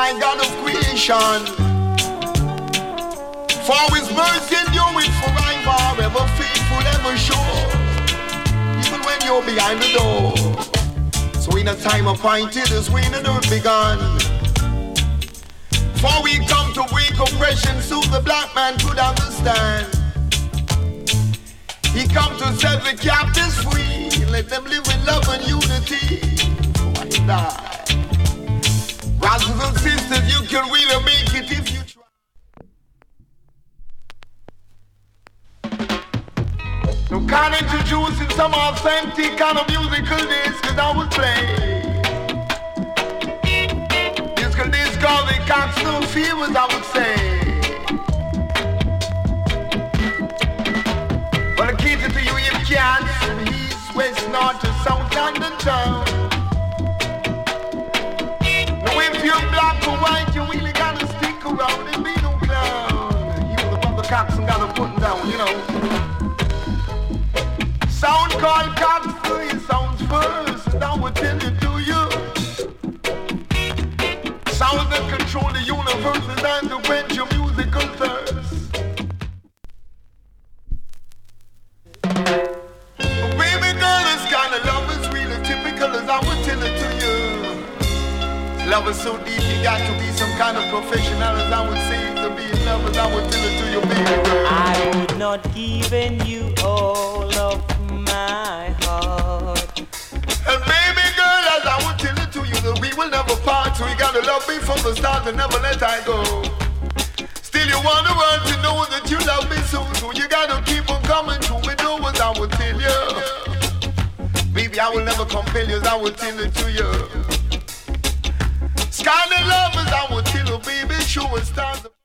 High God of creation. For His mercy endureth forever, ever faithful, ever sure. Even when you're behind the door. So in a time appointed, as when the earth begun. For we come to break oppression, so the black man could understand. He come to set the captives free, let them live in love and unity. Why die? Brothers and sisters, you can really make it if you try. No can't introduce in some authentic kind of musical disc that I would play. Musical disc called the Constant Fevers, I would say. Well, I keep it to you if you can, from east, west, north to south, London town. If you're black or white, you really gotta stick around and be no clown. You the mother cocks and gotta put them down, you know. Sound called cocks for you, sounds first, and I will tell it to you. Sounds that control the universe is time to quench your musical thirst. Oh, baby girl, this kind of love is really typical, as I would tell it to you. Love is so deep, you got to be some kind of professional, as I would say, to be in love, as I would tell it to you, baby girl. I would not give you all of my heart. And baby girl, as I would tell it to you, that we will never part, so you gotta love me from the start and never let I go. Still you want the world to know that you love me so you gotta keep on coming to me, do as I would tell you. Baby, I will never compel you, as I would tell it to you. Scarlet love as I would tell you, baby, sure stars.